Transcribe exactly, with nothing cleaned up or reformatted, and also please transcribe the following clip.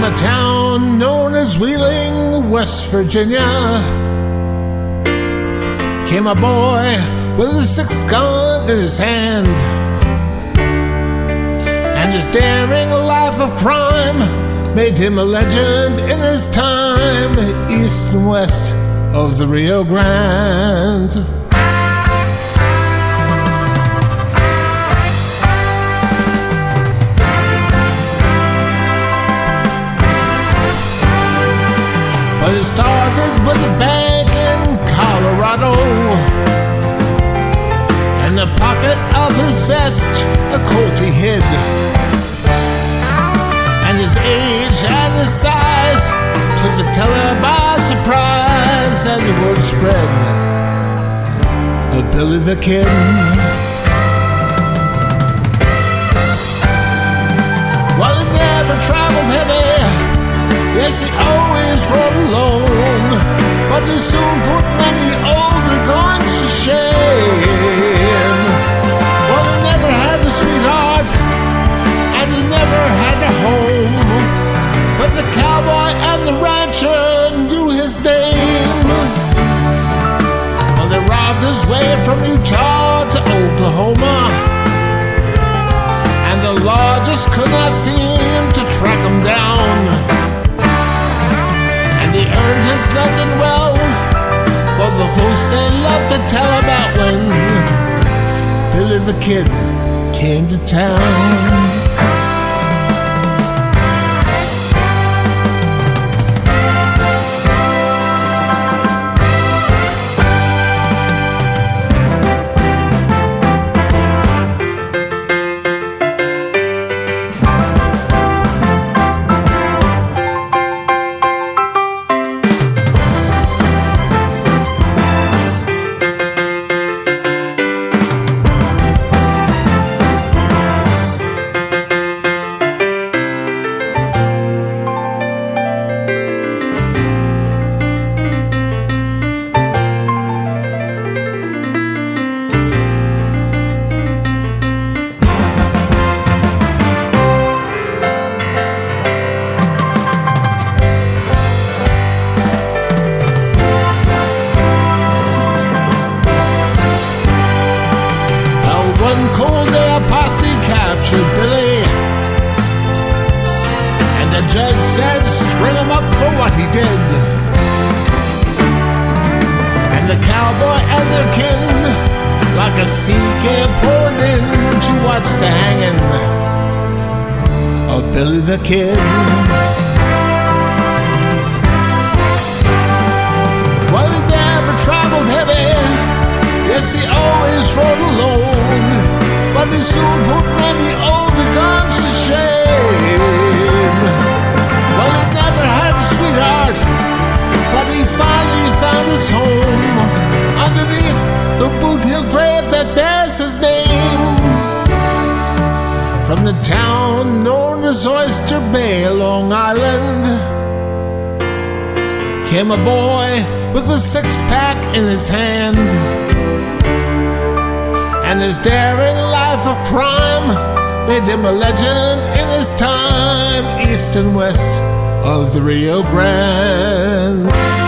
a town known as Wheeling, West Virginia, came a boy with a six gun in his hand, and his daring life of crime made him a legend in his time, east and west of the Rio Grande. But it started with a bank in Colorado. In the pocket of his vest, a Colt he hid. And his age and his size took the teller by surprise, and the word spread of Billy the Kid. Well, he never traveled heavy. Yes, he always rode alone, but he soon put many older guns to shame. Well, he never had a sweetheart, and he never had a home, but the cowboy and the rancher knew his name. Well, they robbed his way from Utah to Oklahoma, and the law just could not seem to track him down. And he earned his London well for the folks they love to tell about when Billy the Kid came to town. One cold day a posse captured Billy, and the judge said string him up for what he did. And the cowboy and their kin, like a sea came pouring in to watch the hanging of Billy the Kid. Well, he never traveled heavy. Yes, he always rode alone, but he soon put many older guns to shame. Well, he never had a sweetheart, but he finally found his home underneath the Boot Hill grave that bears his name. From the town known as Oyster Bay, Long Island, came a boy with a six-pack in his hand, and his daring life of crime made him a legend in his time, east and west of the Rio Grande.